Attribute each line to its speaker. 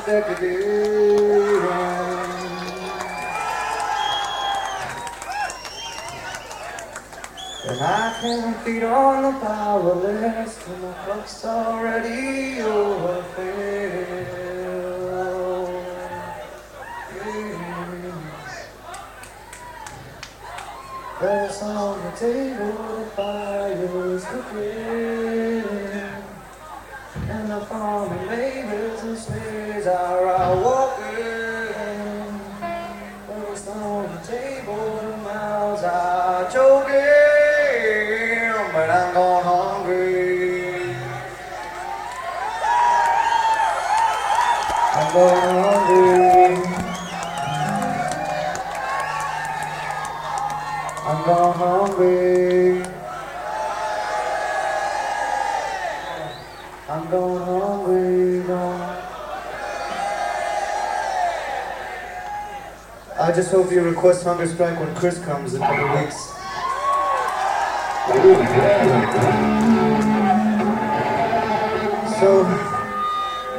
Speaker 1: And I can feed on the powerless till my cup's already overfilled. There's on the table, the fire's cooking, and the farming neighbors and slaves are out walking. There's on the table, the mouths are choking, but I'm going hungry. I'm going hungry. I'm going hungry. I'm going hungry, no. I just hope you request Hunger Strike when Chris comes in a couple weeks. So